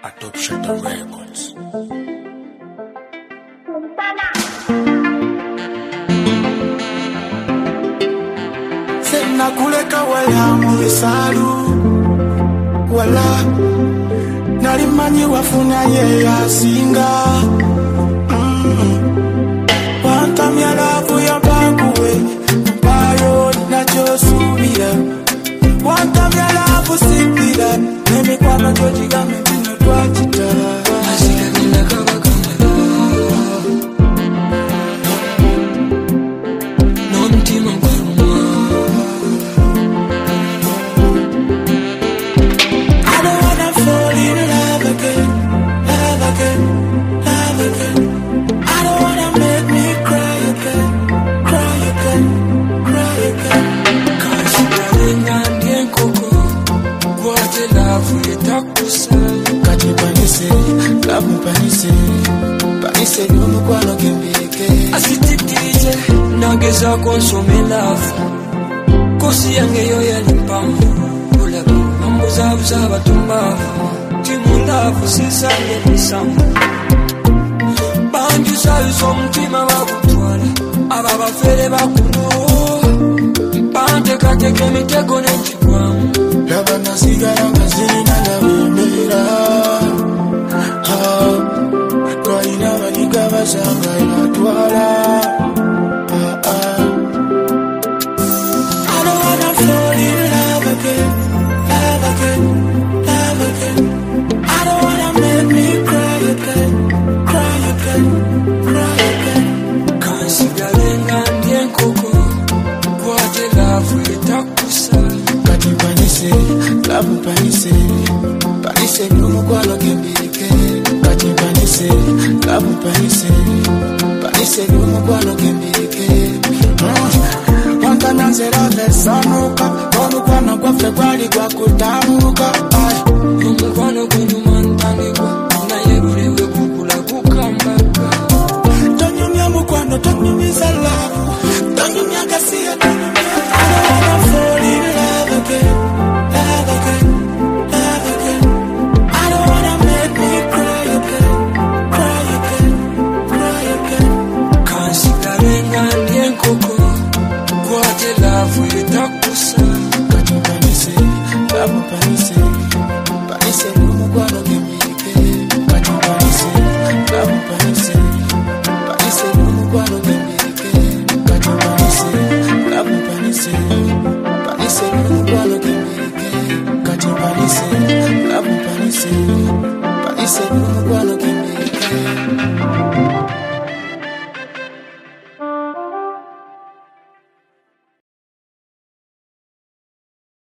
Adoption the Records. Sena kuleka wala mulisalu wala nalimanyi wafuna ye yasinga Wantamya lavu ya banguwe Mpayo na josubira Wantamya lavu sipira Nemi kwa majojiga mbino kwa chita Asika nina kaba kamala Nomtima mkaruma I don't wanna fall in love again Love again, love again I don't wanna make me cry again Cry again, cry again Kashigalenga ndien koko Guate lavu yetakusa Kati panise, lavu panise Panise yumu kwa no kimbike Asititije, nageza konsome lavu Kosi yange yo ya limpamu Ulabu, mambuza uzaba tumbavu Timu lavu sisange nisamu Banju sayo somtima wakutwala Aba bafere bakuno Bante kateke mitego nenjikwamu Laba nasigara ngazina na wimera Kwa ina waniga basanga inatwala I don't wanna fall in love again Love again, love again I don't wanna make me cry again Cry again, cry again Kansigalenga ndien koko Guate lavu yetakusa Kati panise, lavu panise Panise nyumu kwa no kimbike Kati panise, lavu panise Panise nyumu kwa no kimbike Wanta nanzera vesanuka Konu kwa no kwa februari kwa kutamuka Nyumu kwa no kunyuma ntanigwa Na yebulewe kukula kukambaka Tonyumya mukwano, tonyumiza lavu Tonyumya gasiya, tonyumya I don't wanna fall in love again Love again, love again I don't wanna make me cry again Cry again, cry again Kansigalenga ndien koko Guate lavu yetakusa Kati panise, lavu panise Panise lumu kwa no kimbike Kati panise, lavu panise Panise lumu kwa no kimbike Kati panise, lavu panise Panise lumu kwa no kimbike Kati panise, lavu panise Panise lumu kwa no kimbike